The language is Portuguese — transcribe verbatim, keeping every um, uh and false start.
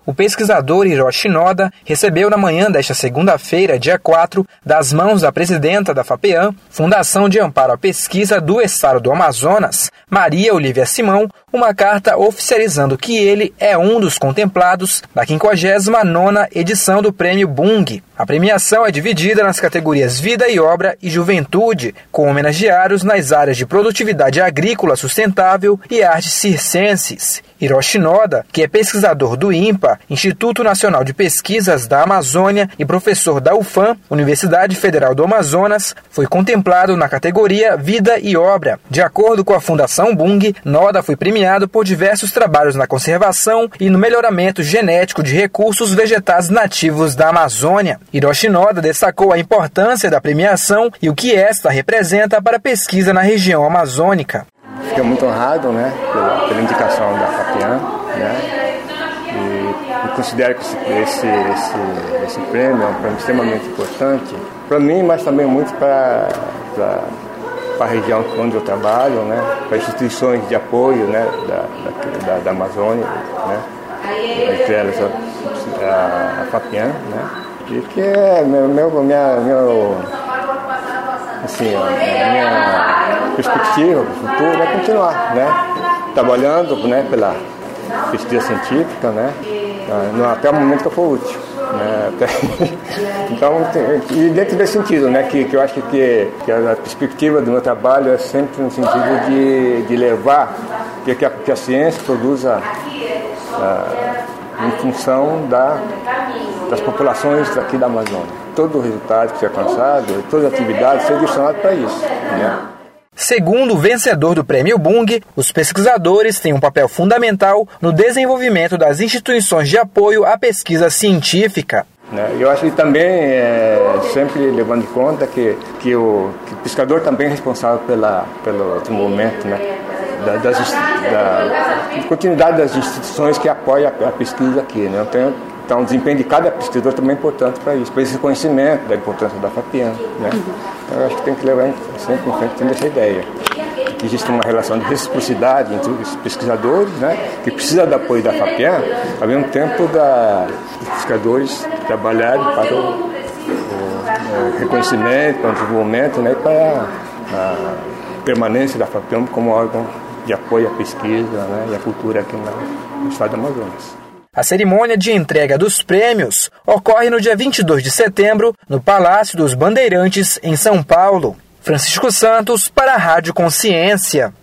O pesquisador Hiroshi Noda recebeu na manhã desta segunda-feira, dia quatro, das mãos da presidenta da FAPEAM, Fundação de Amparo à Pesquisa do Estado do Amazonas, Maria Olívia Simão, uma carta oficializando que ele é um dos contemplados da quinquagésima nona edição do Prêmio Bung. A premiação é dividida nas categorias Vida e Obra e Juventude, com homenageados nas áreas de produtividade agrícola sustentável e artes circenses. Hiroshi Noda, que é pesquisador do INPA, Instituto Nacional de Pesquisas da Amazônia, e professor da U F A M, Universidade Federal do Amazonas, foi contemplado na categoria Vida e Obra. De acordo com a Fundação Bung, Noda foi premiado por diversos trabalhos na conservação e no melhoramento genético de recursos vegetais nativos da Amazônia. Hiroshi Noda destacou a importância da premiação e o que esta representa para a pesquisa na região amazônica. Fiquei muito honrado, né, pela, pela indicação da FAPEAM, né, e eu considero que esse, esse, esse, esse prêmio é um prêmio extremamente importante para mim, mas também muito para a região onde eu trabalho, né, para instituições de apoio, né, da, da, da Amazônia, né, entre elas a, a, a FAPEAM, né, e que é meu, meu, minha, meu, assim, a minha perspectiva para o futuro é continuar, né, trabalhando, né, pela pesquisa científica, né, até o momento que eu for útil, né, até, então, e dentro desse sentido, né, que, que eu acho que, que a perspectiva do meu trabalho é sempre no sentido de, de levar que, que, a, que a ciência produza a, em função da, das populações aqui da Amazônia. Todo o resultado que seja alcançado, todas as atividades sejam direcionadas para isso, né? Segundo o vencedor do Prêmio Bung, os pesquisadores têm um papel fundamental no desenvolvimento das instituições de apoio à pesquisa científica. Eu acho que também, é, sempre levando em conta que, que, o, que o pesquisador também é responsável pela, pelo desenvolvimento, né, da, das, da continuidade das instituições que apoiam a, a pesquisa aqui, né? Então, Então, o desempenho de cada pesquisador também é importante para isso, para esse conhecimento da importância da FAPEAM, né? Então, eu acho que tem que levar sempre em frente tendo essa ideia. Que existe uma relação de reciprocidade entre os pesquisadores, né, que precisa do apoio da FAPEAM, ao mesmo tempo da, dos pesquisadores trabalharem para o, o, o reconhecimento, para o desenvolvimento, né, e para a permanência da FAPEAM como órgão de apoio à pesquisa, né, e à cultura aqui no estado do Amazonas. A cerimônia de entrega dos prêmios ocorre no dia vinte e dois de setembro, no Palácio dos Bandeirantes, em São Paulo. Francisco Santos, para a Rádio Consciência.